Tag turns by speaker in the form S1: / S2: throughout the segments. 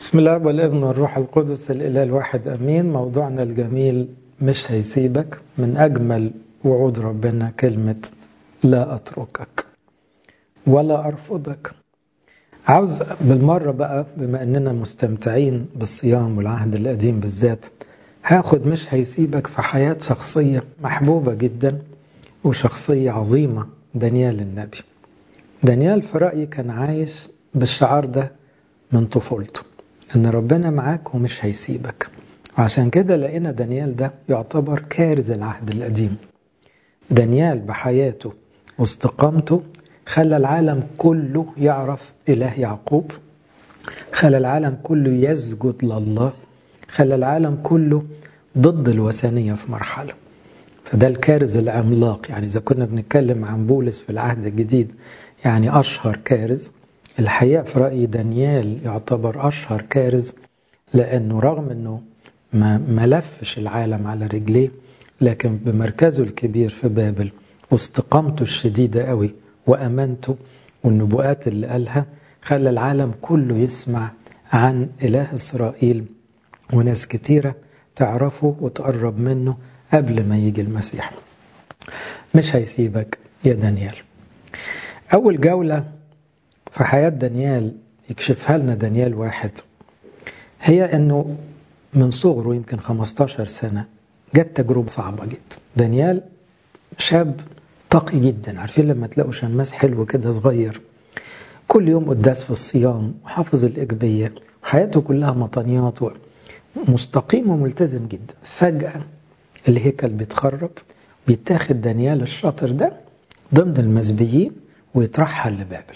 S1: بسم الله والابن والروح القدس الإله الواحد أمين. موضوعنا الجميل مش هيسيبك. من أجمل وعود ربنا كلمة لا أتركك ولا أرفضك. عاوز بالمرة بقى، بما أننا مستمتعين بالصيام والعهد القديم بالذات، هاخد مش هيسيبك في حياة شخصية محبوبة جدا وشخصية عظيمة، دانيال النبي. دانيال في رأيي كان عايش بالشعار ده من طفولته، ان ربنا معاك ومش هيسيبك. وعشان كده لقينا دانيال ده يعتبر كارث العهد القديم. دانيال بحياته واستقامته خلى العالم كله يعرف إله يعقوب، خلى العالم كله يسجد لله، خلى العالم كله ضد الوثنية في مرحلة. فده الكارث العملاق. يعني إذا كنا بنتكلم عن بولس في العهد الجديد، يعني أشهر كارث، الحقيقة في رأيي دانيال يعتبر أشهر كارث، لأنه رغم أنه ما لفش العالم على رجليه، لكن بمركزه الكبير في بابل واستقامته الشديدة قوي وأمانته والنبوءات اللي قالها خلى العالم كله يسمع عن إله إسرائيل، وناس كتيرة تعرفه وتقرب منه قبل ما يجي المسيح. مش هيسيبك يا دانيال. أول جولة في حياة دانيال يكشفها لنا دانيال واحد، هي أنه من صغره يمكن 15 سنة جت تجربة صعبة جدا. دانيال شاب تقي جدا، عارفين لما تلاقوا شماس حلو كده صغير كل يوم قداس في الصيام وحافظ الإجبية، حياته كلها مطنيات ومستقيم وملتزم جدا. فجأة الهيكل بيتخرب، بيتاخد دانيال الشاطر ده ضمن المزبيين ويترحل لبابل.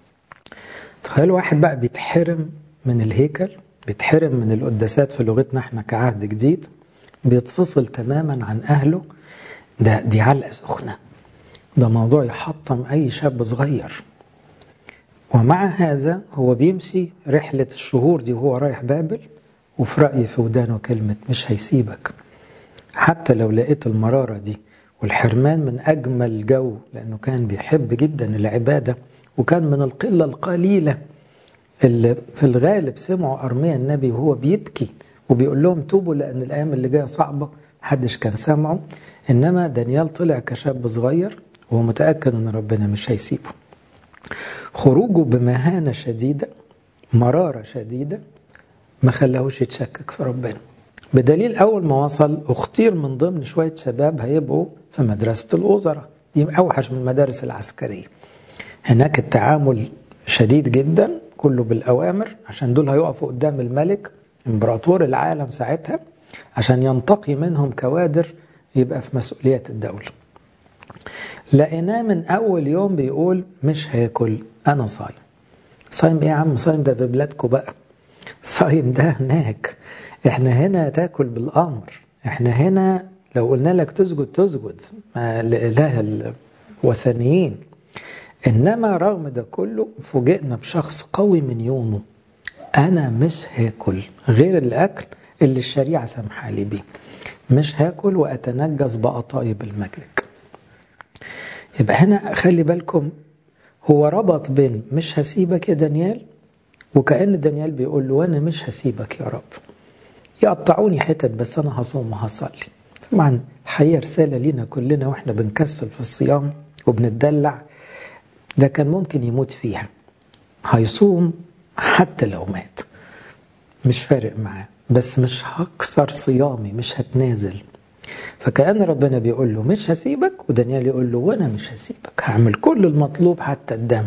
S1: تخيلوا واحد بقى بيتحرم من الهيكل، بيتحرم من القداسات في لغتنا احنا كعهد جديد، بيتفصل تماما عن أهله. دي علقة سخنة، ده موضوع يحطم أي شاب صغير. ومع هذا هو بيمشي رحلة الشهور دي وهو رايح بابل، وفي رأيي في ودانه كلمة مش هيسيبك. حتى لو لقيت المرارة دي والحرمان من أجمل جو، لأنه كان بيحب جدا العبادة، وكان من القلة القليلة اللي في الغالب سمعوا أرميا النبي وهو بيبكي وبيقول لهم توبوا لأن الأيام اللي جاية صعبة، محدش كان سمعه. إنما دانيال طلع كشاب صغير وهو متأكد أن ربنا مش هيسيبه. خروجه بمهانة شديدة، مرارة شديدة، ما خلاهوش يتشكك في ربنا. بدليل أول ما وصل اختير من ضمن شوية شباب هيبقوا في مدرسة الوزراء، دي أوحش من المدارس العسكرية. هناك التعامل شديد جدا، كله بالأوامر، عشان دول هيقفوا قدام الملك امبراطور العالم ساعتها عشان ينتقي منهم كوادر يبقى في مسؤولية الدولة. لقيناه من أول يوم بيقول مش هاكل، أنا صايم. صايم إيه يا عم؟ صايم ده ببلادكم بقى، صايم ده هناك، احنا هنا تاكل بالأمر، احنا هنا لو قلنا لك تسجد تسجد لإله الوثنيين. إنما رغم ده كله فوجئنا بشخص قوي من يومه، أنا مش هاكل غير الأكل اللي الشريعة سمحة لي بيه، مش هاكل وأتنجس بقطايب الملك. يبقى هنا خلي بالكم، هو ربط بين مش هسيبك يا دانيال، وكأن دانيال بيقول له وأنا مش هسيبك يا رب، يقطعوني حتت بس أنا هصوم وهصلي. طبعا الحقيقة رسالة لينا كلنا وإحنا بنكسل في الصيام وبنتدلع، ده كان ممكن يموت فيها، هيصوم حتى لو مات مش فارق معاه، بس مش هكسر صيامي، مش هتنازل. فكأن ربنا بيقول له مش هسيبك، ودانيال يقول له وانا مش هسيبك، هعمل كل المطلوب حتى الدم.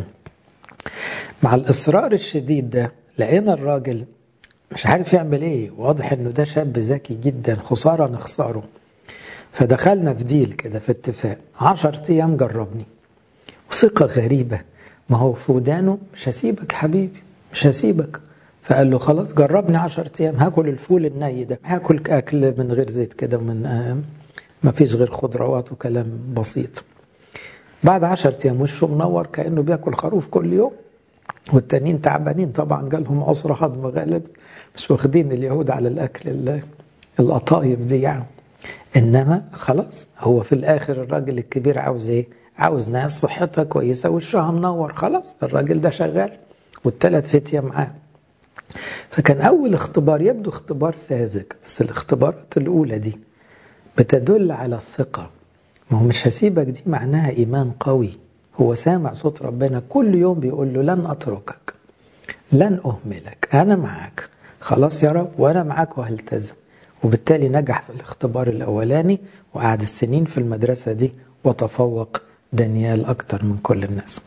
S1: مع الإصرار الشديد ده لقينا الراجل مش عارف يعمل ايه، واضح انه ده شاب ذكي جدا، خسارة نخسره. فدخلنا في ديل كده، في اتفاق 10 أيام جربني، وثقة غريبة، ما هو في ودانه مش هسيبك حبيبي مش هسيبك. فقال له خلاص جربني 10 أيام، هاكل الفول الني ده، هاكل أكل من غير زيت كده، ومن ما فيش غير خضروات وكلام بسيط. بعد 10 أيام وشه منور كأنه بياكل خروف كل يوم، والتانيين تعبانين طبعا، جالهم عسر هضم غالب، مش واخدين اليهود على الأكل القطايف دي يعني. إنما خلاص هو في الآخر الراجل الكبير عاوز إيه؟ عاوز ناس صحتها كويسة وشها منور. خلاص الراجل ده شغال، والثلاث فتية معاه. فكان أول اختبار يبدو اختبار ساذج، بس الاختبارات الأولى دي بتدل على الثقة. ما هو مش هسيبك دي معناها إيمان قوي. هو سامع صوت ربنا كل يوم بيقول له لن أتركك، لن أهملك، أنا معاك، خلاص يا رب وأنا معاك وهلتزم. وبالتالي نجح في الاختبار الأولاني وقعد السنين في المدرسة دي وتفوق دانيال أكتر من كل الناس.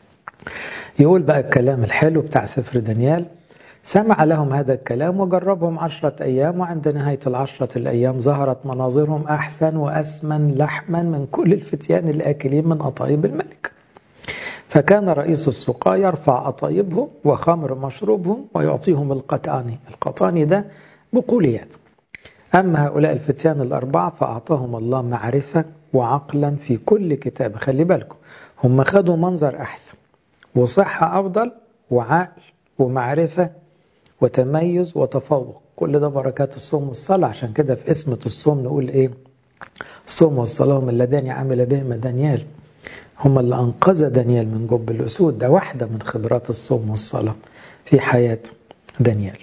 S1: يقول بقى الكلام الحلو بتاع سفر دانيال: سمع لهم هذا الكلام وجربهم 10 أيام، وعند نهاية 10 الأيام ظهرت مناظرهم أحسن وأسمن لحما من كل الفتيان الآكلين من أطايب الملك. فكان رئيس السقاة يرفع أطايبهم وخمر مشروبهم ويعطيهم القطاني. القطاني ده بقوليات. أما هؤلاء الفتيان ال4 فأعطاهم الله معرفة وعقلا في كل كتاب. خلي بالكم، هم خدوا منظر أحسن وصحة أفضل وعقل ومعرفة وتميز وتفوق. كل ده بركات الصوم والصلاة. عشان كده في اسمة الصوم نقول إيه؟ الصوم والصلاة هم اللذان عمل بهما دانيال. هم اللي أنقذ دانيال من جب الأسود. ده واحدة من خبرات الصوم والصلاة في حياة دانيال.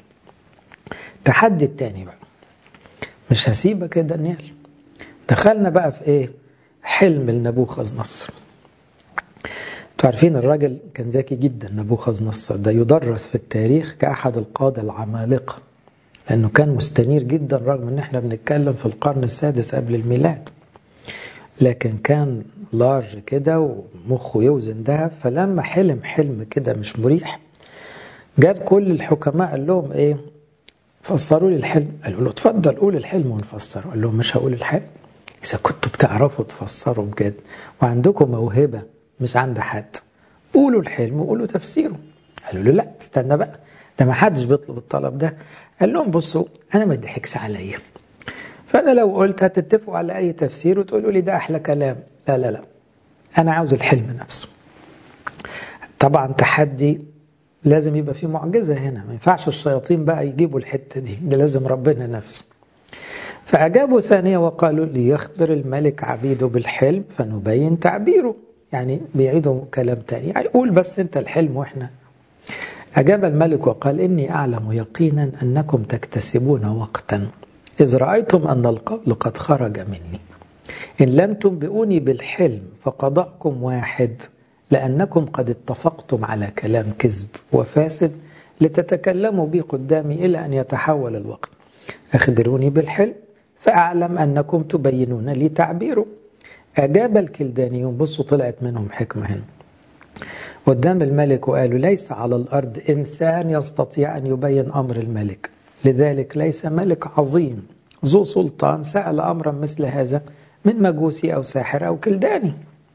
S1: تحدي التاني بقى، مش هسيبك يا دانيال. دخلنا بقى في إيه؟ حلم النبوخذ نصر. تعرفين الراجل كان ذكي جدا. نبوخذ نصر ده يدرس في التاريخ كأحد القادة العمالقة، لأنه كان مستنير جدا رغم أن احنا بنتكلم في القرن السادس قبل الميلاد، لكن كان لارج كده ومخه يوزن دهب. فلما حلم كده مش مريح، جاب كل الحكماء قال لهم ايه؟ فسروا لي الحلم. قالوا له اتفضل قول الحلم ونفسره. قال لهم مش هقول الحلم. إذا كنتوا بتعرفوا تفسروا بجد وعندكم موهبة مش عند حد، قولوا الحلم وقولوا تفسيره. قالوا له لا استنى بقى، ده ما حدش بيطلب الطلب ده. قال لهم بصوا، أنا ما ضحكش عليا، فأنا لو قلت هتتفقوا على أي تفسير وتقولوا لي ده أحلى كلام. لا لا لا، أنا عاوز الحلم نفسه. طبعا تحدي، لازم يبقى فيه معجزة هنا. ما ينفعش الشياطين بقى يجيبوا الحتة دي، ده لازم ربنا نفسه. فأجابوا ثانية وقالوا ليخبر الملك عبيده بالحلم فنبين تعبيره. يعني بيعيدوا كلام تاني، يعني قول بس أنت الحلم وإحنا. أجاب الملك وقال إني أعلم يقينا أنكم تكتسبون وقتا إذ رأيتم أن القول قد خرج مني. إن لم تنبئوني بالحلم فقضاءكم واحد، لأنكم قد اتفقتم على كلام كذب وفاسد لتتكلموا بي قدامي إلى أن يتحول الوقت. أخبروني بالحلم فأعلم أنكم تبينون لي تعبيره. أجاب الكلدانيون، بصوا طلعت منهم حكمة هنا قدام الملك، وقالوا ليس على الأرض إنسان يستطيع أن يبين أمر الملك، لذلك ليس ملك عظيم ذو سلطان سأل أمرا مثل هذا من مجوسي أو ساحر أو كلداني.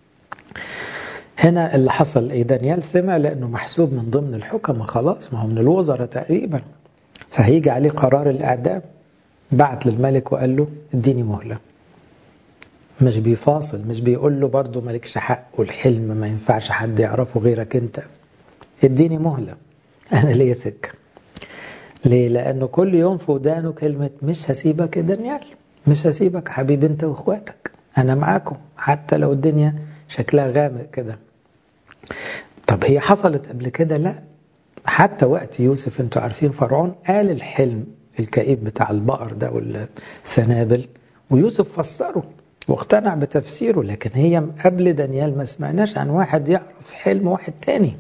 S1: هنا اللي حصل إيه؟ دانيال سمع لأنه محسوب من ضمن الحكمة، خلاص ما هو من الوزراء تقريبا، فهيجي عليه قرار الإعدام. بعت للملك وقال له اديني مهلة. مش بيفاصل، مش بيقول له برضو مالكش حق والحلم ما ينفعش حد يعرفه غيرك انت. اديني مهلة، انا ليا سكة. ليه؟ لانه كل يوم في ودانه كلمة مش هسيبك يا دانيال، مش هسيبك حبيبي انت واخواتك، انا معاكم حتى لو الدنيا شكلها غامق كده. طب هي حصلت قبل كده؟ لا. حتى وقت يوسف انتوا عارفين فرعون قال الحلم الكئيب بتاع البقر ده والسنابل، ويوسف فسره واقتنع بتفسيره. لكن هي قبل دانيال ما سمعناش عن واحد يعرف حلم واحد تاني.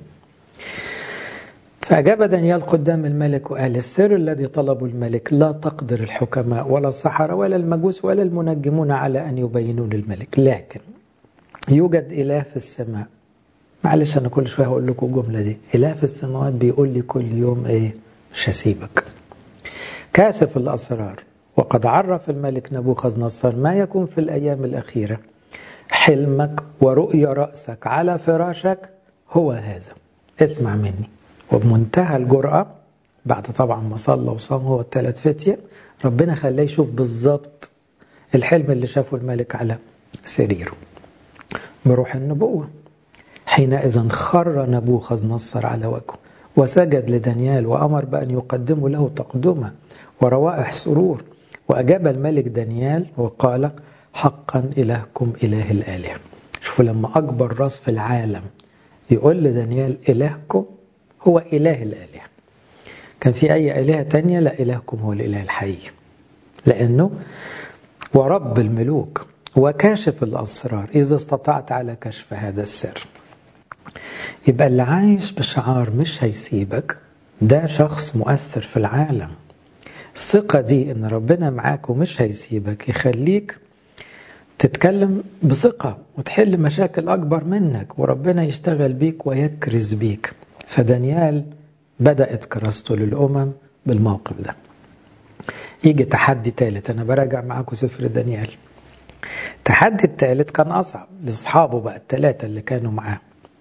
S1: فأجاب دانيال قدام الملك وقال السر الذي طلبه الملك لا تقدر الحكماء ولا السحرة ولا المجوس ولا المنجمون على أن يبينوا للملك، لكن يوجد إله في السماء. معلش أنا كل شوية هقول لكم الجملة دي، إله في السماوات بيقول لي كل يوم إيه؟ مش هسيبك. كاشف الأسرار، وقد عرف الملك نبوخذ نصر ما يكون في الأيام الأخيرة. حلمك ورؤيا رأسك على فراشك هو هذا، اسمع مني. وبمنتهى الجرأة بعد طبعا ما صلى وصام هو الثلاث فتية، ربنا خلاه يشوف بالضبط الحلم اللي شافه الملك على سريره بروح النبوة. حينئذ خر نبوخذ نصر على وجهه وسجد لدانيال وأمر بأن يقدموا له تقدمة وروائح سرور. وأجاب الملك دانيال وقال حقا إلهكم إله الآلهة. شوفوا لما أكبر راس في العالم يقول لدانيال إلهكم هو إله الآلهة. كان في أي آلهة تانية؟ لا، إلهكم هو الإله الحي، لأنه ورب الملوك وكاشف الأسرار إذا استطعت على كشف هذا السر. يبقى اللي عايش بشعار مش هيسيبك ده شخص مؤثر في العالم. الثقة دي إن ربنا معاك ومش هيسيبك يخليك تتكلم بثقة وتحل مشاكل أكبر منك، وربنا يشتغل بيك ويكرز بيك. فدانيال بدأت كراسته للأمم بالموقف ده. يجي تحدي ثالث، أنا براجع معاكم سفر دانيال. التحدي الثالث كان أصعب لأصحابه بقى الثلاثة اللي كانوا معاه.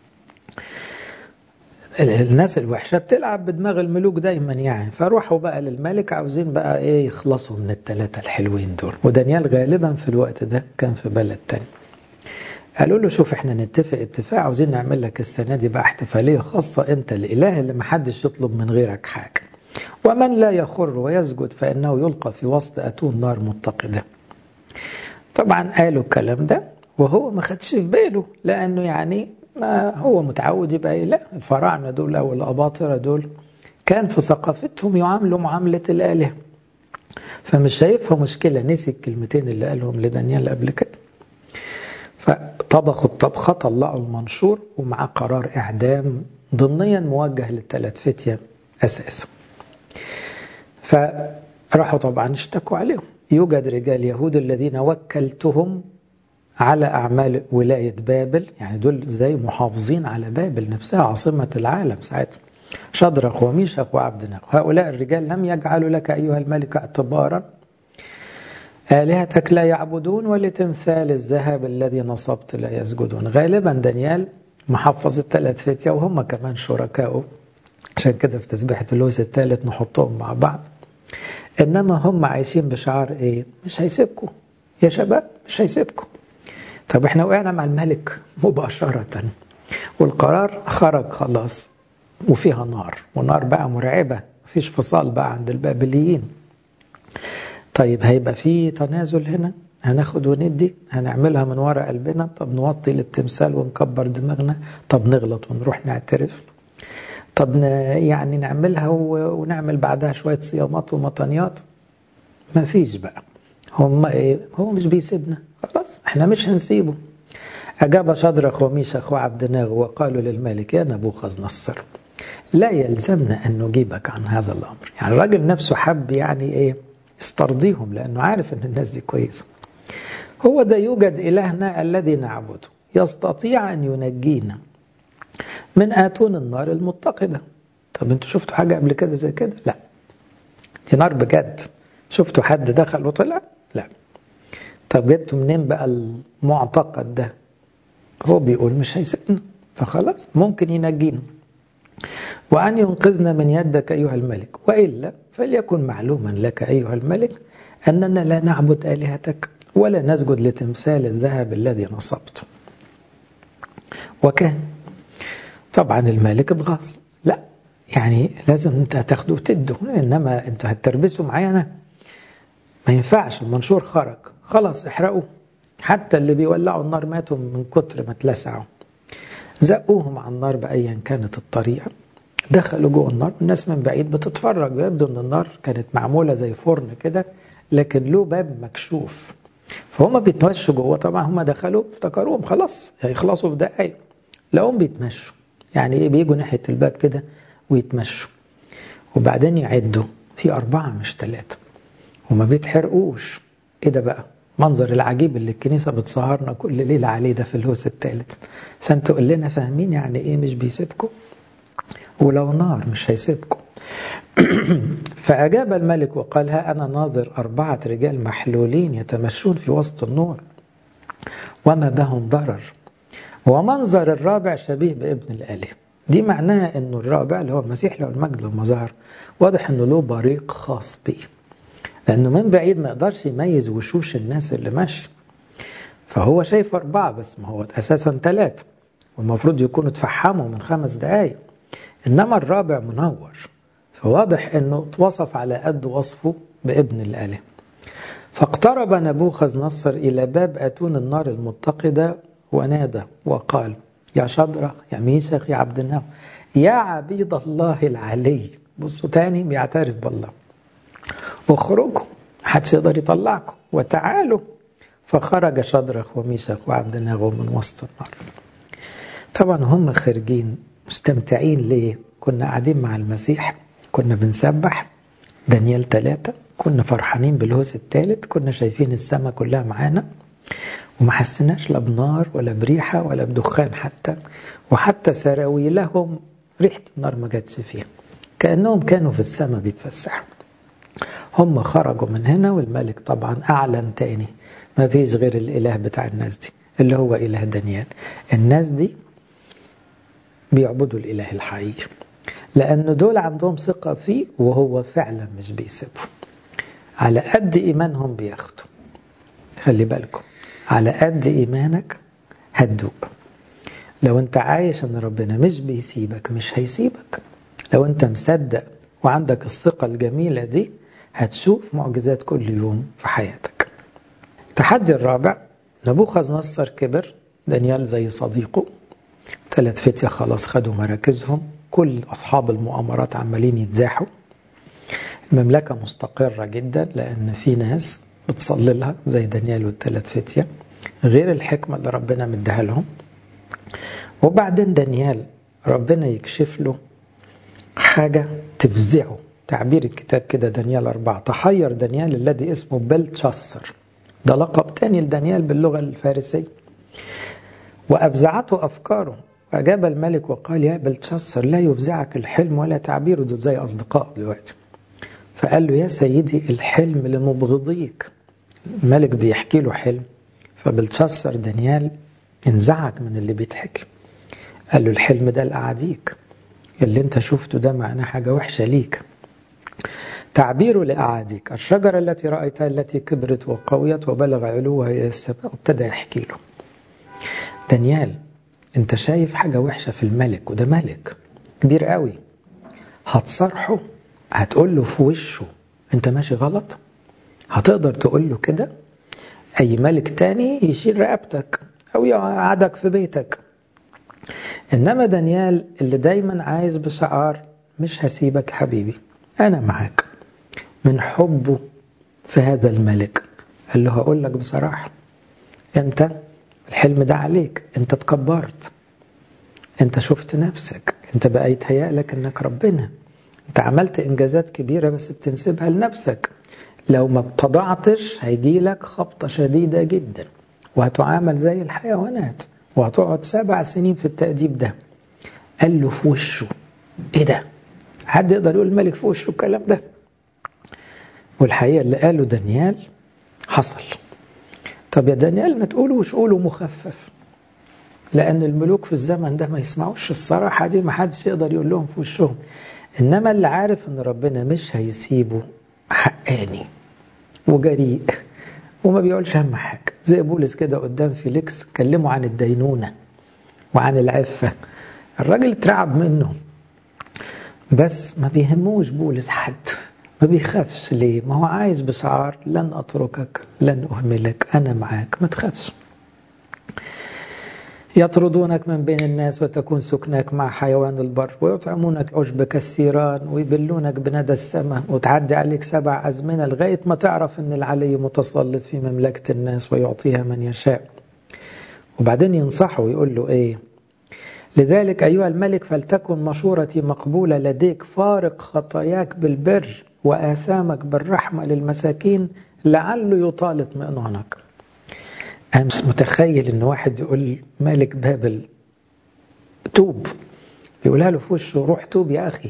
S1: الناس الوحشة بتلعب بدماغ الملوك دايما يعني، فروحوا بقى للملك عاوزين بقى ايه يخلصوا من الثلاثة الحلوين دول. ودانيال غالبا في الوقت ده كان في بلد تاني. قالوا له شوف احنا نتفق اتفاق، عاوزين نعمل لك السنة دي بقى احتفالية خاصة، انت الإله اللي محدش يطلب من غيرك حاجة، ومن لا يخر ويسجد فإنه يلقى في وسط أتون نار متقدة. طبعا قالوا الكلام ده وهو ما خدش في باله، لأنه يعني ما هو متعود يبقى لا، الفراعنة دول أو الأباطرة دول كان في ثقافتهم يعاملوا معاملة الآلهة، فمش شايفها مشكلة. نسي الكلمتين اللي قالهم لدانيال قبل كده، فطبخوا الطبخة، طلعوا المنشور ومع قرار إعدام ضمنيا موجه للثلاث فتية أساسا. فراحوا طبعا اشتكوا عليهم. يوجد رجال يهود الذين وكلتهم على أعمال ولاية بابل، يعني دول زي محافظين على بابل نفسها عاصمة العالم ساعتها، شدرخ وميشخ وعبدناغ. هؤلاء الرجال لم يجعلوا لك أيها الملك اعتبارا، آلهتك لا يعبدون ولتمثال الذهب الذي نصبت لا يسجدون. غالبا دانيال محفظ الثلاث فتية وهم كمان شركائه، عشان كده في تسبيحة اللوز الثالث نحطهم مع بعض. إنما هم عايشين بشعار إيه؟ مش هيسيبكم يا شباب، مش هيسيبكم. طب احنا وقعنا مع الملك مباشرة والقرار خرج خلاص، وفيها نار، ونار بقى مرعبة، مفيش فصال بقى عند البابليين. طيب هيبقى في تنازل هنا، هناخد وندي، هنعملها من وراء قلبنا، طب نوطي للتمثال ونكبر دماغنا، طب نغلط ونروح نعترف، طب يعني نعملها ونعمل بعدها شوية صيامات ومطانيات. ما فيش بقى. هم ايه؟ هو مش بيسيبنا خلاص، احنا مش هنسيبه. أجاب شدرخ وميشخ وعبدناغ وقالوا للملك يا نبوخذ نصر لا يلزمنا أن نجيبك عن هذا الأمر. يعني الراجل نفسه حب يعني ايه استرضيهم، لأنه عارف أن الناس دي كويسة. هو ده يوجد إلهنا الذي نعبده يستطيع أن ينجينا من آتون النار المتقدة. طب انتوا شفتوا حاجة قبل كده زي كده؟ لا، دي نار بجد. شفتوا حد دخل وطلع؟ لا. طب جبتوا منين بقى المعتقد ده؟ هو بيقول مش هيسيبنا، فخلاص ممكن ينجينا. وأن ينقذنا من يدك أيها الملك، وإلا فليكن معلوما لك أيها الملك أننا لا نعبد آلهتك ولا نسجد لتمثال الذهب الذي نصبته. وكان طبعا الملك اتغاظ، لا يعني لازم انت هتاخده وتده، انما انتوا هتتربسوا معايا انا، ما ينفعش. المنشور خرج خلاص، احرقوا. حتى اللي بيولعوا النار ماتوا من كتر ما اتلسعوا. زقوهم على النار بأيا كانت الطريقة، دخلوا جوه النار والناس من بعيد بتتفرج. يبدو ان النار كانت معمولة زي فرن كده، لكن له باب مكشوف، فهم بيتمشوا جوه. طبعا هم دخلوا افتكروهم خلاص هيخلصوا في دقايق، لقوهم بيتمشوا. يعني ايه؟ بيجوا ناحية الباب كده ويتمشوا، وبعدين يعدوا في 4 مش 3، وما بيتحرقوش. ايه ده بقى؟ منظر العجيب اللي الكنيسة بتصهرنا كل ليلة عليه ده في الهوس الثالث، عشان تقول لنا فاهمين يعني ايه مش بيسيبكم؟ ولو نار مش هيسيبكم. فأجاب الملك وقال ها أنا ناظر 4 رجال محلولين يتمشون في وسط النور وما بهم ضرر، ومنظر الرابع شبيه بابن الآله. دي معناها أنه الرابع اللي هو المسيح له المجد لما ظهر واضح أنه له بريق خاص به، لأنه من بعيد ما يقدرش يميز وشوش الناس اللي ماشي، فهو شايف 4 بس، ما هو أساسا 3 والمفروض يكونوا تفحموا من 5 دقايق، إنما الرابع منور، فواضح أنه توصف على قد وصفه بابن الآله. فاقترب نبوخذ نصر إلى باب أتون النار المتقدة ونادى وقال يا شدرخ يا ميشخ يا عبدناغ يا عبيد الله العلي بصوا تاني بيعترف بالله. اخرجوا محدش يقدر يطلعكم، وتعالوا. فخرج شدرخ وميشخ وعبدناغو من وسط النار. طبعا هم خارجين مستمتعين. ليه؟ كنا قاعدين مع المسيح، كنا بنسبح دانيال 3، كنا فرحانين بالهوس الثالث، كنا شايفين السماء كلها معانا، وما حسناش لا بنار ولا بريحة ولا بدخان حتى، وحتى سراويلهم ريحة النار ما جاتش فيها، كأنهم كانوا في السماء بيتفسحوا. هم خرجوا من هنا، والملك طبعا أعلن تاني ما فيش غير الإله بتاع الناس دي اللي هو إله دانيال. الناس دي بيعبدوا الإله الحقيقي، لأن دول عندهم ثقة فيه، وهو فعلا مش بيسيبهم. على قد إيمانهم بياخدوا. خلي بالكم، على قد إيمانك هتدوق. لو أنت عايش أن ربنا مش بيسيبك مش هيسيبك. لو أنت مصدق وعندك الثقة الجميلة دي هتشوف معجزات كل يوم في حياتك. التحدي الرابع، نبوخذ نصر كبر، دانيال زي صديقه، 3 فتية خلاص خدوا مراكزهم، كل أصحاب المؤامرات عمالين يتزاحوا، المملكة مستقرة جدا لأن في ناس بتصلي لها زي دانيال و3 فتية، غير الحكمة اللي ربنا مديها لهم. وبعدين دانيال ربنا يكشف له حاجة تفزعه. تعبير الكتاب كده دانيال 4، تحير دانيال الذي اسمه بلتشسر، ده لقب تاني لدانيال باللغة الفارسية، وأفزعته أفكاره. فأجاب الملك وقال يا بلتشسر لا يفزعك الحلم ولا تعبيره، دول زي أصدقاء دلوقتي. فقال له يا سيدي الحلم لمبغضيك. الملك بيحكي له حلم، فبلتشسر دانيال انزعج من اللي بيتحكي. قال له الحلم ده لأعاديك، اللي انت شفته ده معناه حاجة وحشة ليك. تعبيره لأعاديك، الشجرة التي رأيتها التي كبرت وقويت وبلغ علوها إلى السماء. وابتدى يحكي له دانيال انت شايف حاجة وحشة في الملك، وده ملك كبير قوي، هتصرحه، هتقول له في وشه انت ماشي غلط؟ هتقدر تقول له كده؟ اي ملك تاني يشيل رقبتك او يقعدك في بيتك، انما دانيال اللي دايما عايز بشعار مش هسيبك حبيبي، انا معاك. من حبه في هذا الملك قال له هقول لك بصراحة، انت الحلم ده عليك، انت تكبرت، انت شفت نفسك، انت بقى يتهيأ لك انك ربنا، انت عملت انجازات كبيرة بس بتنسبها لنفسك، لو ما اتضعتش هيجي لك خبطة شديدة جدا وهتعامل زي الحيوانات وهتقعد 7 سنين في التأديب ده. قال له في وشه. ايه ده؟ حد يقدر يقول الملك في وشه الكلام ده؟ والحقيقة اللي قاله دانيال حصل. طب يا دانيال ما تقولوش، قولوا مخفف، لأن الملوك في الزمن ده ما يسمعوش الصراحة دي، ما حدش يقدر يقول لهم في وشهم. إنما اللي عارف إن ربنا مش هيسيبه حقاني وجريء وما بيقولش هم حاجة، زي بولس كده قدام فيليكس كلموا عن الدينونة وعن العفة، الراجل اترعب منه بس ما بيهموش بولس حد، ما بيخافش. ليه؟ ما هو عايز بشعار لن أتركك لن أهملك أنا معاك، ما تخافش. يطردونك من بين الناس وتكون سكنك مع حيوان البر، ويطعمونك عشب كالسيران ويبلونك بندى السماء، وتعدي عليك 7 أزمنة لغاية ما تعرف أن العلي متسلط في مملكة الناس ويعطيها من يشاء. وبعدين ينصحه ويقول له إيه؟ لذلك أيها الملك فلتكن مشورتي مقبولة لديك، فارق خطاياك بالبر وآثامك بالرحمة للمساكين لعله يطال اطمئنانك. أنا مش متخيل إن واحد يقول ملك بابل توب، يقولها له في وشه روح توب يا أخي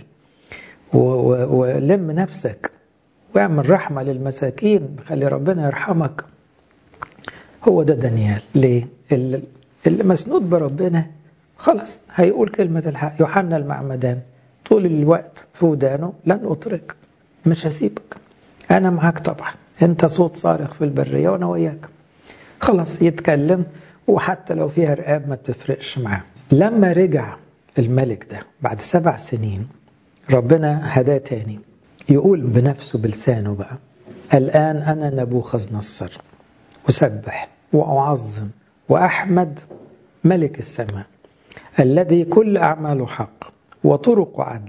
S1: ولم نفسك واعمل رحمة للمساكين، خلي ربنا يرحمك. هو ده دانيال. ليه؟ اللي مسنود بربنا خلاص هيقول كلمة الحق. يوحنا المعمدان طول الوقت في ودانه لن أترك، مش هسيبك، أنا معاك طبعا، أنت صوت صارخ في البرية وأنا وياك. خلاص يتكلم، وحتى لو فيها رقاب ما تفرقش معاه. لما رجع الملك ده بعد 7 سنين ربنا هداه تاني يقول بنفسه بلسانه بقى الآن أنا نبوخذ نصر أسبح وأعظم وأحمد ملك السماء الذي كل أعماله حق وطرق عدل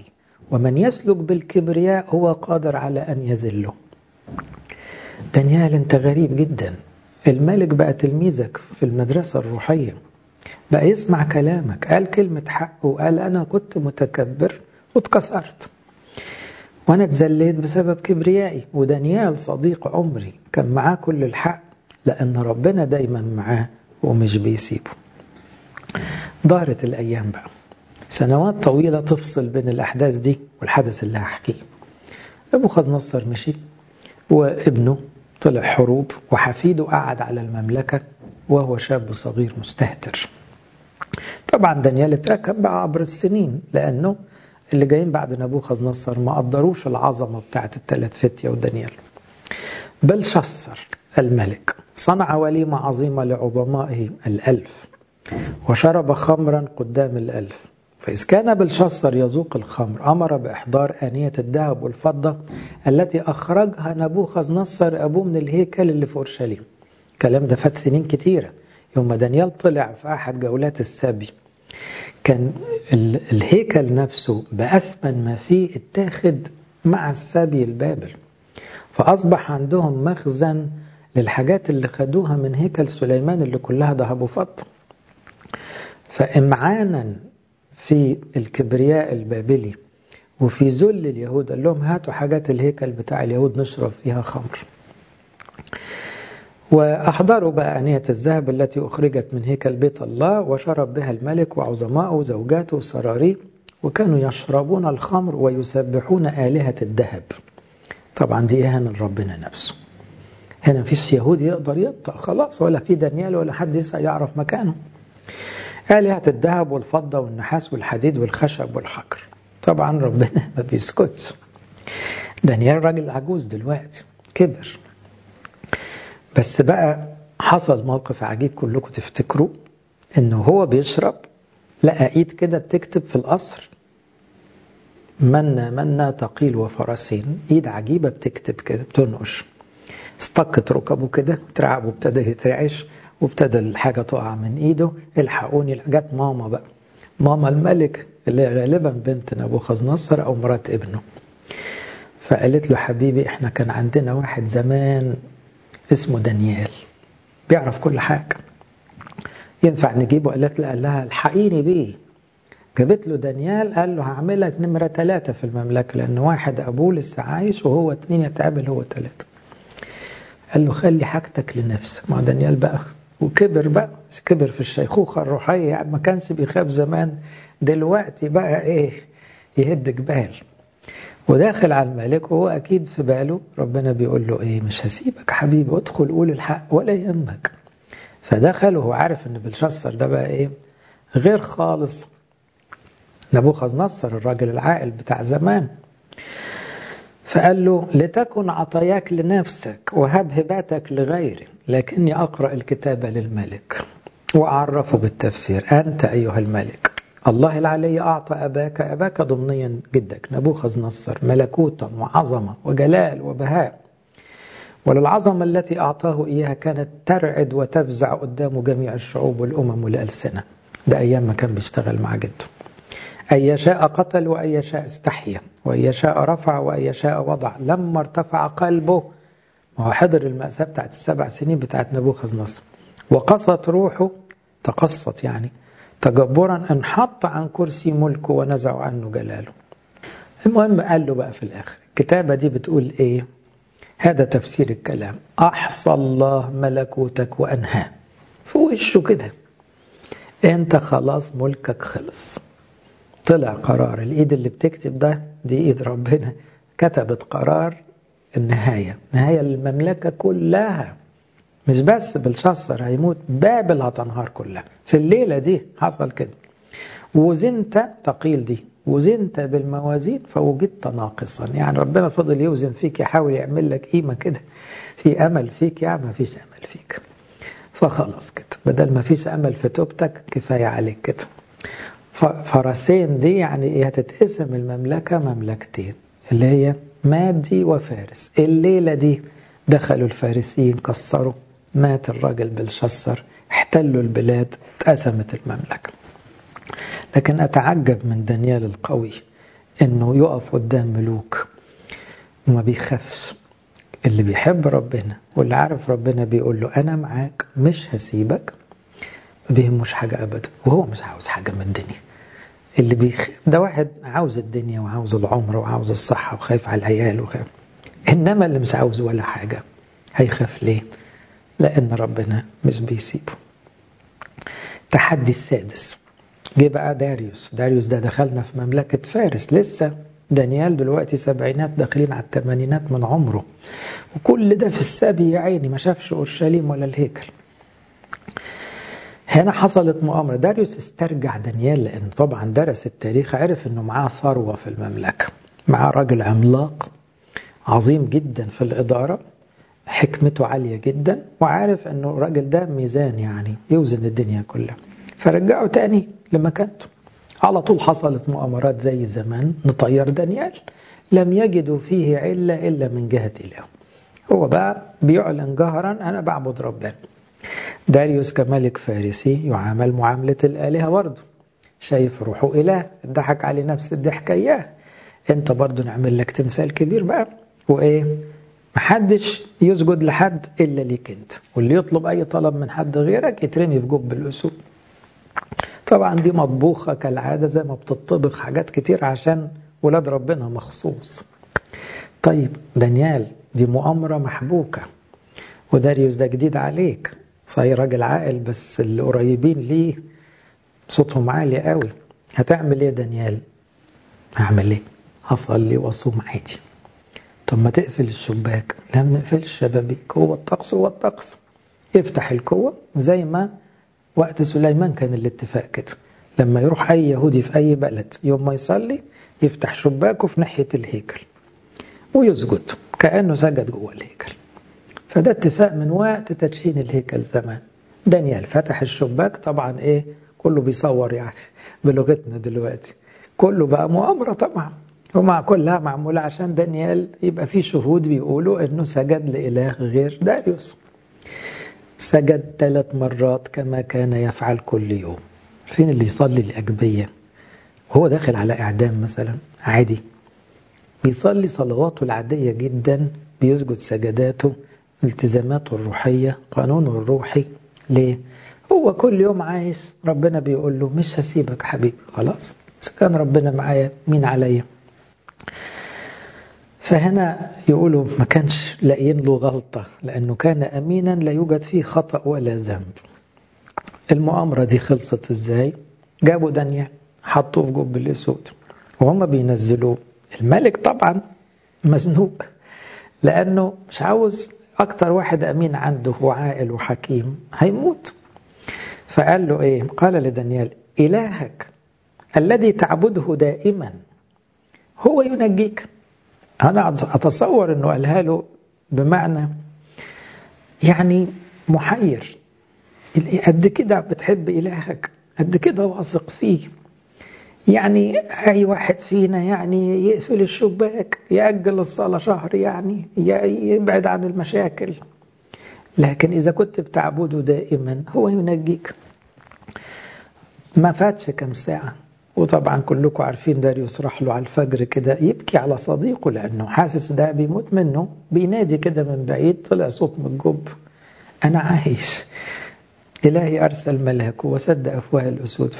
S1: ومن يسلك بالكبرياء هو قادر على أن يذله. دانيال أنت غريب جدا، الملك بقى تلميذك في المدرسة الروحية، بقى يسمع كلامك، قال كلمة حق وقال أنا كنت متكبر واتكسرت وأنا اتذليت بسبب كبريائي. ودانيال صديق عمري كان معاه كل الحق، لأن ربنا دايما معاه ومش بيسيبه. دارت الأيام بقى، سنوات طويلة تفصل بين الأحداث دي والحدث اللي هحكيه. نبوخذ-نصر مشي، وابنه طلع حروب، وحفيده قعد على المملكة وهو شاب صغير مستهتر. طبعا دانيال اتركب بقى عبر السنين، لأنه اللي جايين بعد نبوخذ-نصر ما قدروش العظمة بتاعت الثلاث فتية ودانيال. بلشسر الملك صنع وليمة عظيمة لعظمائه 1000 وشرب خمرا قدام 1000. فإذ كان بلشسر يذوق الخمر أمر بإحضار آنية الذهب والفضة التي أخرجها نبوخذ-نصر أبوه من الهيكل اللي في أورشليم. الكلام ده فات سنين كتيرة. يوم ما دانيال طلع في أحد جولات السبي كان الهيكل نفسه بأثمن ما فيه اتاخد مع السبي البابل، فأصبح عندهم مخزن للحاجات اللي خدوها من هيكل سليمان اللي كلها ذهب وفضة. فإمعانا في الكبرياء البابلي وفي ذل اليهود قال لهم هاتوا حاجات الهيكل بتاع اليهود نشرب فيها خمر. وأحضروا بقى آنية الذهب التي أخرجت من هيكل بيت الله، وشرب بها الملك وعظماؤه زوجاته وسراريه، وكانوا يشربون الخمر ويسبحون آلهة الذهب. طبعا دي إهانة لربنا نفسه. هنا مفيش يهودي يقدر يطأ خلاص، ولا في دانيال ولا حد يعرف مكانه. آلهة الذهب والفضة والنحاس والحديد والخشب والحجر. طبعا ربنا ما بيسكتش. دانيال راجل عجوز دلوقتي، كبر. بس بقى حصل موقف عجيب كلكم تفتكروا، انه هو بيشرب لقى ايد كده بتكتب في القصر منا تقيل وفرسين. ايد عجيبة بتكتب كده بتنقش. استقت ركبه كده، ترعبه ابتدى يترعش، وابتدى الحاجة تقع من ايده. الحقوني. جت ماما بقى، ماما الملك اللي غالبا بنت نبوخذ-نصر او مرات ابنه. فقالت له حبيبي احنا كان عندنا واحد زمان اسمه دانيال بيعرف كل حاجة، ينفع نجيبه؟ قالت لها الحقيني بيه. جابت له دانيال، قال له هعملك نمرة 3 في المملكة، لأن واحد أبوه لسه عايش وهو 2 يتعامل هو 3. قال له خلي حاجتك لنفسك. مع دانيال بقى وكبر بقى، كبر في الشيخوخة الروحية، يعني ما كانش بيخاف زمان، دلوقتي بقى ايه يهد جبال. وداخل على الملك وهو أكيد في باله ربنا بيقول له إيه، مش هسيبك حبيبي، ادخل قول الحق ولا يهمك. فدخل وهو عارف إن بلشسر ده بقى إيه، غير خالص نبوخذ-نصر الراجل العاقل بتاع زمان. فقال له لتكن عطاياك لنفسك وهب هباتك لغيرك، لكني أقرأ الكتاب للملك وأعرفه بالتفسير. أنت أيها الملك الله العلي أعطى أباك ضمنيا جدك نبوخذ-نصر ملكوتا وعظمة وجلال وبهاء، وللعظمة التي أعطاه إياها كانت ترعد وتفزع قدام جميع الشعوب والأمم والألسنة. ده أيام ما كان بيشتغل مع جده. أي شاء قتل وأي شاء استحيا وأي شاء رفع وأي شاء وضع. لما ارتفع قلبه، ما هو حضر المأساة بتاعت ال7 سنين بتاعت نبوخذ-نصر، وقصت روحه، تقصت يعني تجبرا، انحط عن كرسي ملكه ونزعوا عنه جلاله. المهم قال له بقى في الآخر الكتابة دي بتقول إيه؟ هذا تفسير الكلام: أحصى الله ملكوتك وأنهاه. في وشه كده أنت خلاص ملكك خلص. طلع قرار، الإيد اللي بتكتب ده دي إيد ربنا، كتبت قرار النهاية، نهاية المملكة كلها. مش بس بلشسر هيموت، بابل هتنهار كلها في الليلة دي. حصل كده. وزنت تقيل دي، وزنت بالموازين فوجدت ناقصا. يعني ربنا فضل يوزن فيك، يحاول يعمل لك قيمة كده، في أمل فيك، يعني ما فيش أمل فيك. فخلاص كده، بدل ما فيش أمل في توبتك كفاية عليك كده. فرسين دي يعني إيه؟ هتتقسم المملكة مملكتين، اللي هي مادي وفارس. الليلة دي دخلوا الفارسيين كسروا، مات الراجل بلشسر، احتلوا البلاد، اتقسمت المملكة. لكن أتعجب من دانيال القوي إنه يقف قدام ملوك وما بيخافش. اللي بيحب ربنا واللي عارف ربنا بيقول له أنا معاك مش هسيبك، ما بيهموش حاجة أبدا، وهو مش عاوز حاجة من الدنيا. اللي بيخاف ده واحد عاوز الدنيا وعاوز العمر وعاوز الصحة وخايف على العيال وخايف. إنما اللي مش عاوز ولا حاجة هيخاف ليه؟ لأن ربنا مش بيسيبه. التحدي السادس جه بقى داريوس. داريوس ده دخلنا في مملكة فارس، لسه دانيال دلوقتي سبعينات داخلين على الثمانينات من عمره، وكل ده في السبي يا عيني، ما شافش أورشليم ولا الهيكل. هنا حصلت مؤامرة. داريوس استرجع دانيال لأنه طبعا درس التاريخ، عرف أنه معاه ثروة في المملكة، معاه راجل عملاق عظيم جدا في الإدارة، حكمته عالية جدا، وعارف أنه الراجل ده ميزان يعني يوزن الدنيا كلها. فرجعوا تاني لمكانته. على طول حصلت مؤامرات زي زمان، نطير دانيال. لم يجدوا فيه علة إلا من جهة إله. هو بقى بيعلن جهرا أنا بعبد ربنا. داريوس كملك فارسي يعامل معاملة الآلهة برضه، شايف روحه إله، الضحك عليه نفس الضحكة إياه. أنت برضه نعمل لك تمثال كبير بقى، وإيه، محدش يسجد لحد إلا ليك أنت، واللي يطلب أي طلب من حد غيرك يترمي في جب الأسود. طبعا دي مطبوخة كالعادة زي ما بتطبخ حاجات كتير عشان ولاد ربنا مخصوص. طيب دانيال دي مؤامرة محبوكة، وداريوس ده جديد عليك، صحيح راجل عاقل بس اللي قريبين ليه صوتهم عالي قوي. هتعمل ايه دانيال؟ هعمل ايه؟ هصلي واصوم عادي. طب ما تقفل الشباك. لا ما نقفلش الشبابيك، هو الطقس هو الطقس. افتح الكوة زي ما وقت سليمان كان الاتفاق كده، لما يروح أي يهودي في أي بلد يوم ما يصلي يفتح شباكه في ناحية الهيكل ويسجد كأنه سجد جوه الهيكل. فده اتفاق من وقت تدشين الهيكل زمان. دانيال فتح الشباك، طبعا ايه كله بيصور يعني بلغتنا دلوقتي، كله بقى مؤامرة طبعا، ومع كلها معمولة عشان دانيال يبقى فيه شهود بيقولوا انه سجد لإله غير داريوس. سجد 3 مرات كما كان يفعل كل يوم. فين اللي يصلي الأجبية وهو داخل على إعدام مثلا عادي؟ بيصلي صلواته العادية جدا، بيسجد سجداته، التزاماته الروحية، قانونه الروحي. ليه؟ هو كل يوم عايش، ربنا بيقول له مش هسيبك حبيبي، خلاص إذا كان ربنا معايا مين عليا؟ فهنا يقولوا ما كانش لاقيين له غلطة، لأنه كان أمينا لا يوجد فيه خطأ ولا ذنب. المؤامرة دي خلصت إزاي؟ جابوا دانيال حطوه في جب الأسود وهم بينزلوه. الملك طبعا مزنوق، لأنه مش عاوز أكتر واحد أمين عنده وعاقل وحكيم هيموت. فقال له إيه؟ قال لدانيال إلهك الذي تعبده دائما هو ينجيك. أنا أتصور أنه قالها له بمعنى يعني محير، قد كده بتحب إلهك، قد كده واثق فيه. يعني أي واحد فينا يعني يقفل الشباك، يأجل الصلاة شهر، يعني يبعد عن المشاكل، لكن إذا كنت بتعبده دائما هو ينجيك. ما فاتش كم ساعة وطبعا كلكم عارفين داريوس راح له على الفجر كده يبكي على صديقه لأنه حاسس ده بيموت منه، بينادي كده من بعيد، طلع صوت من الجب أنا عايش، إلهي أرسل ملاكه وسد أفواه الأسود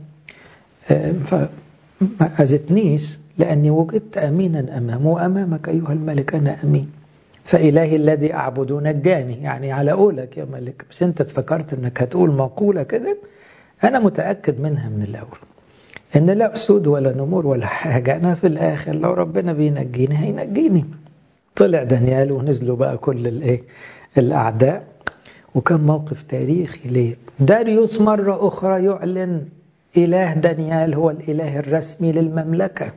S1: فما أذتنيش لأني وجدت أمينا أمامه، وأمامك أيها الملك أنا أمين، فإلهي الذي أعبد نجاني. يعني على قولك يا ملك، مش أنت افتكرت أنك هتقول مقولة كده؟ أنا متأكد منها من الأول إن لا أسود ولا نمور ولا حاجة، أنا في الآخر لو ربنا بينجيني هينجيني. طلع دانيال ونزلوا بقى كل الأعداء، وكان موقف تاريخي ليه؟ داريوس مرة أخرى يعلن إله دانيال هو الإله الرسمي للمملكة.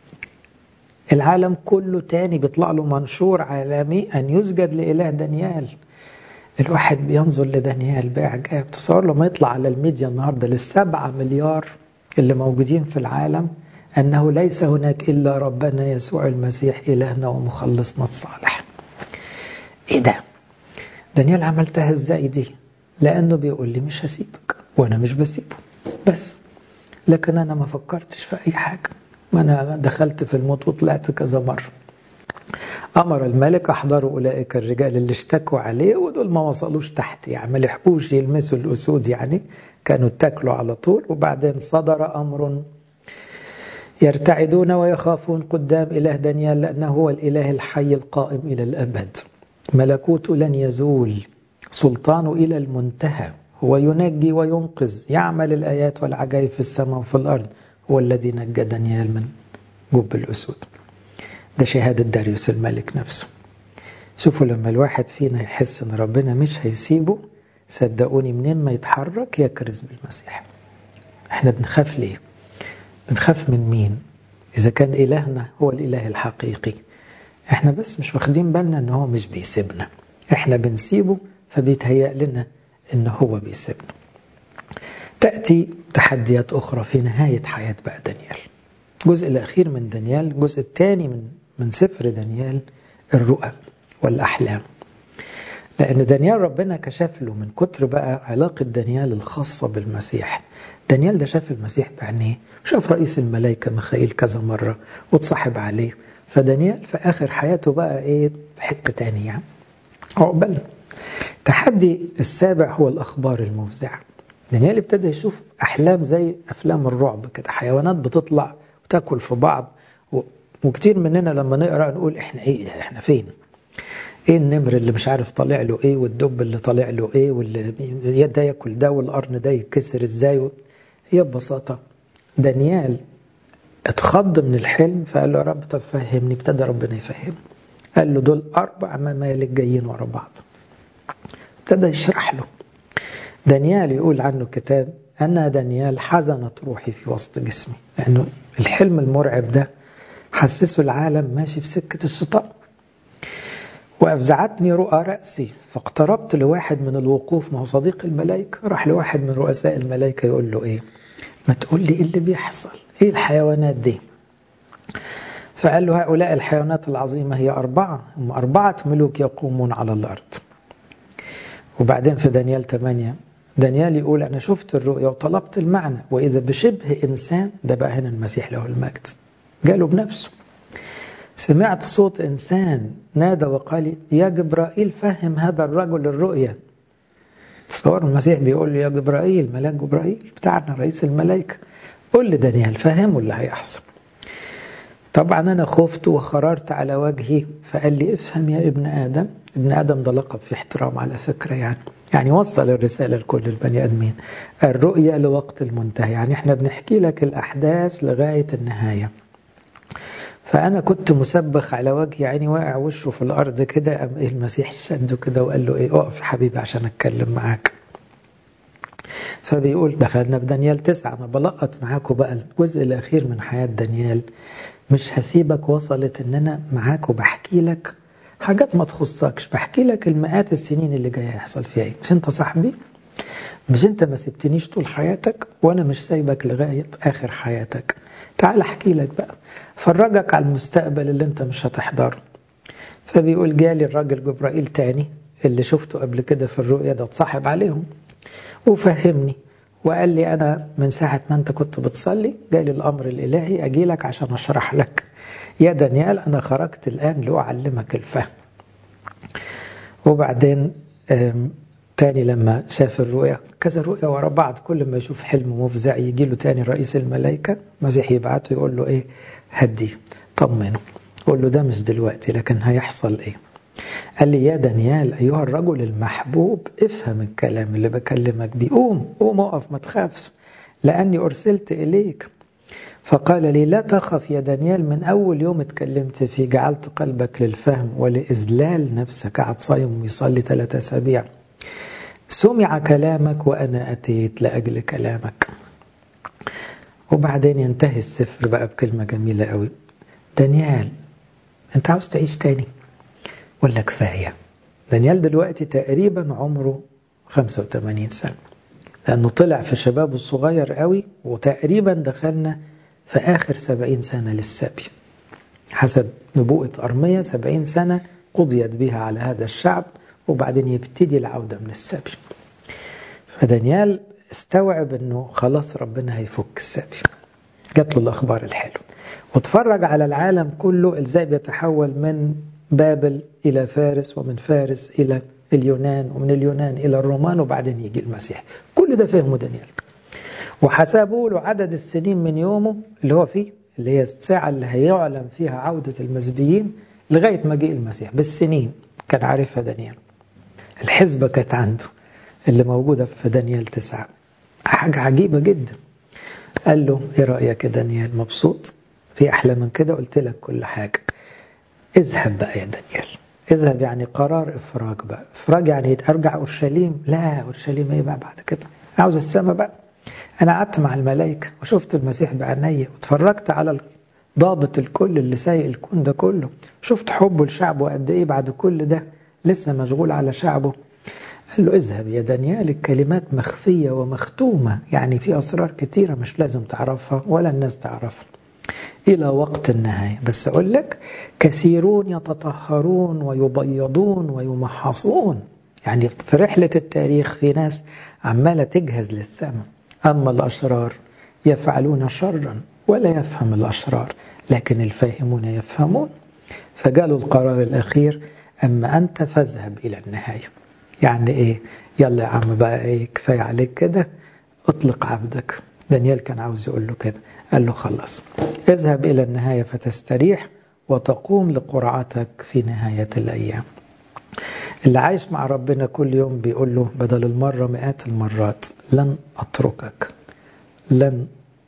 S1: العالم كله تاني بيطلع له منشور عالمي أن يسجد لإله دانيال. الواحد بينظر لدانيال بإعجاب. تصور لما يطلع على الميديا النهاردة لل7 مليار اللي موجودين في العالم أنه ليس هناك إلا ربنا يسوع المسيح إلهنا ومخلصنا الصالح. إيه ده؟ دانيال عملتها إزاي دي؟ لأنه بيقول لي مش هسيبك، وأنا مش بسيبه بس، لكن أنا ما فكرتش في أي حاجة، ما أنا دخلت في الموت وطلعت كذا مرة. أمر الملك أحضروا أولئك الرجال اللي اشتكوا عليه، ودول ما وصلوش تحت يعني، ما لحقوش يلمسوا الأسود يعني، كانوا اتكلوا على طول. وبعدين صدر أمر يرتعدون ويخافون قدام إله دانيال، لأنه هو الإله الحي القائم إلى الأبد، ملكوته لن يزول، سلطانه إلى المنتهى، هو ينجي وينقذ، يعمل الآيات والعجائب في السماء وفي الأرض، هو الذي نجى دانيال من جب الأسود. ده شهادة داريوس الملك نفسه. شوفوا لما الواحد فينا يحس ان ربنا مش هيسيبه، صدقوني منين ما يتحرك يكرز بالمسيح. احنا بنخاف ليه؟ بنخاف من مين؟ اذا كان الهنا هو الاله الحقيقي، احنا بس مش واخدين بالنا ان هو مش بيسيبنا، احنا بنسيبه فبيتهيأ لنا ان هو بيسيبنا. تأتي تحديات اخرى في نهاية حياة بقى دانيال. الجزء الاخير من دانيال، الجزء الثاني من سفر دانيال، الرؤى والأحلام. لأن دانيال ربنا كشف له من كتر بقى علاقة دانيال الخاصة بالمسيح. دانيال ده شاف المسيح بعينيه، شاف رئيس الملائكة ميخائيل كذا مرة وتصاحب عليه. فدانيال في آخر حياته بقى إيه، حتة تانية يعني. عقبال التحدي السابع هو الأخبار المفزعة. دانيال ابتدى يشوف أحلام زي أفلام الرعب كده، حيوانات بتطلع وتاكل في بعض، وكتير مننا لما نقرأ نقول إحنا إيه، إحنا فين؟ ايه النمر اللي مش عارف طالع له ايه، والدب اللي طالع له ايه، واللي ده ياكل ده، والقرن ده يتكسر ازاي. هي ببساطة دانيال اتخض من الحلم، فقال له يا رب طب فهمني. ابتدى ربنا يفهمه، قال له دول 4 ممالك جايين ورا بعض. ابتدى يشرح له. دانيال يقول عنه كتاب أنا دانيال حزنت روحي في وسط جسمي، لأنه الحلم المرعب ده حسسه العالم ماشي في سكة الشيطان. وأفزعتني رؤى رأسي، فاقتربت لواحد من الوقوف، ما هو صديق الملائكة، راح لواحد من رؤساء الملائكة يقول له إيه، ما تقول لي إيه اللي بيحصل، إيه الحيوانات دي؟ فقال له هؤلاء الحيوانات العظيمة هي 4، هم 4 ملوك يقومون على الأرض. وبعدين في دانيال 8 دانيال يقول أنا شفت الرؤيا وطلبت المعنى، وإذا بشبه إنسان، ده بقى هنا المسيح له المجد قاله بنفسه، سمعت صوت إنسان نادى وقال يا جبرائيل فهم هذا الرجل الرؤيا. تصور المسيح بيقول له يا جبرائيل، ملاك جبرائيل بتاعنا رئيس الملائكة، قل لدانيال فهمه اللي هيحصل. طبعا أنا خفت وخررت على وجهي، فقال لي افهم يا ابن آدم. ابن آدم ده لقب في احترام على فكرة، يعني وصل الرسالة لكل البني آدمين. الرؤيا لوقت المنتهى، يعني احنا بنحكي لك الأحداث لغاية النهاية. فأنا كنت مسبخ على وجهي، يعني واقع وشه في الأرض كده، قام إيه المسيح شده كده وقال له إيه اقف حبيبي عشان أتكلم معاك. فبيقول دخلنا في دانيال 9، أنا بلقط معاكم بقى الجزء الأخير من حياة دانيال. مش هسيبك، وصلت إن أنا معاك وبحكي لك حاجات ما تخصكش، بحكي لك المئات السنين اللي جاية هيحصل فيها إيه. مش أنت صاحبي؟ مش أنت ما سبتنيش طول حياتك، وأنا مش سايبك لغاية آخر حياتك. تعال أحكي لك بقى، فرجك على المستقبل اللي أنت مش هتحضره. فبيقول جالي الراجل جبرائيل تاني اللي شفته قبل كده في الرؤيا ده، اتصاحب عليهم وفهمني، وقال لي أنا من ساعة ما أنت كنت بتصلي جالي الأمر الإلهي أجي لك عشان أشرح لك يا دانيال، أنا خرجت الآن لأعلمك الفهم. وبعدين تاني لما شاف الرؤيا، كذا رؤيا ورا بعض، كل ما يشوف حلم مفزع يجي له تاني رئيس الملائكة مسيح يبعته يقول له إيه، هديه طمنه، يقول له ده مش دلوقتي لكن هيحصل إيه. قال لي يا دانيال أيها الرجل المحبوب، افهم الكلام اللي بكلمك بيه، قوم اقف ما تخافش لأني أرسلت إليك. فقال لي لا تخف يا دانيال، من أول يوم اتكلمت فيه جعلت قلبك للفهم ولإذلال نفسك. قعد صايم ويصلي 3 أسابيع. سمع كلامك وأنا أتيت لأجل كلامك. وبعدين ينتهي السفر بقى بكلمة جميلة قوي، دانيال أنت عاوز تعيش تاني ولا كفاية؟ دانيال دلوقتي تقريبا عمره 85 سنة، لأنه طلع في شبابه الصغير قوي، وتقريبا دخلنا في آخر 70 سنة للسبي حسب نبوءة أرميا. 70 سنة قضيت بها على هذا الشعب، وبعدين يبتدي العودة من السبي. فدانيال استوعب أنه خلاص ربنا هيفك السبي، جات له الأخبار الحلوة. واتفرج على العالم كله ازاي بيتحول من بابل إلى فارس، ومن فارس إلى اليونان، ومن اليونان إلى الرومان، وبعدين يجي المسيح. كل ده فهمه دانيال. وحسبوا له عدد السنين من يومه اللي هو فيه، اللي هي الساعة اللي هيعلن فيها عودة المسبيين، لغاية ما جاء المسيح بالسنين. كان عارفها دانيال، الحسبة كانت عنده اللي موجودة في دانيال 9. حاجة عجيبة جدا. قال له ايه رأيك يا دانيال؟ مبسوط؟ في أحلى من كده؟ قلت لك كل حاجة. اذهب بقى يا دانيال. اذهب يعني قرار إفراج بقى. إفراج يعني أرجع أورشليم؟ لا، أورشليم ايه بقى بعد كده؟ عاوز السماء بقى. أنا قعدت مع الملائكة وشفت المسيح بعيني، واتفرجت على ضابط الكل اللي سايق الكون ده كله، شفت حبه لشعبه قد ايه بعد كل ده لسه مشغول على شعبه. قال له اذهب يا دانيال، الكلمات مخفية ومختومة، يعني في أسرار كتيرة مش لازم تعرفها ولا الناس تعرفها إلى وقت النهاية. بس أقول لك كثيرون يتطهرون ويبيضون ويمحصون. يعني في رحلة التاريخ في ناس عمالة تجهز للسماء، أما الأشرار يفعلون شرا ولا يفهم الأشرار، لكن الفاهمون يفهمون. فقالوا القرار الأخير أما أنت فاذهب إلى النهاية. يعني إيه؟ يلا يا عم بقى، إيه كفاية عليك كده، اطلق عبدك. دانيال كان عاوز يقول له كده. قال له خلص، اذهب إلى النهاية فتستريح وتقوم لقرعتك في نهاية الأيام. اللي عايش مع ربنا كل يوم بيقول له بدل المرة مئات المرات لن أتركك، لن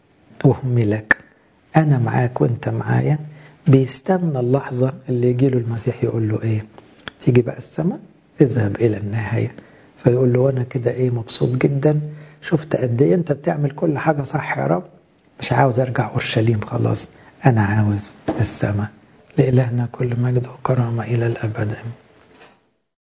S1: أهملك، أنا معاك وأنت معايا. بيستنى اللحظة اللي يجي له المسيح يقول له إيه؟ تيجي بقى السماء، اذهب إلى النهاية. فيقول له وأنا كده إيه مبسوط جدا، شفت قد إيه أنت بتعمل كل حاجة صح يا رب، مش عاوز أرجع أورشليم خلاص، أنا عاوز السماء. لإلهنا كل مجد وكرامة إلى الأبد.